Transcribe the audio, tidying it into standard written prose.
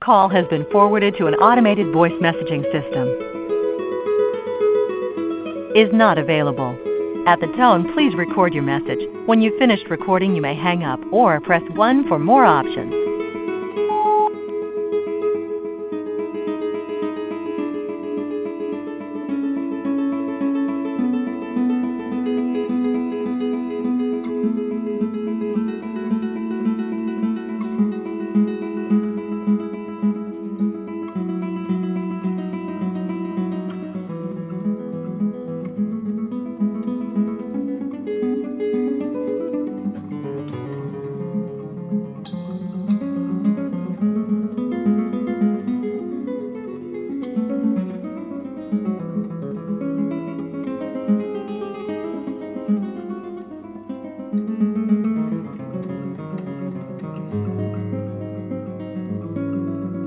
call has been forwarded to an automated voice messaging system. Is not available. At the tone, please record your message. When you've finished recording, you may hang up or press 1 for more options.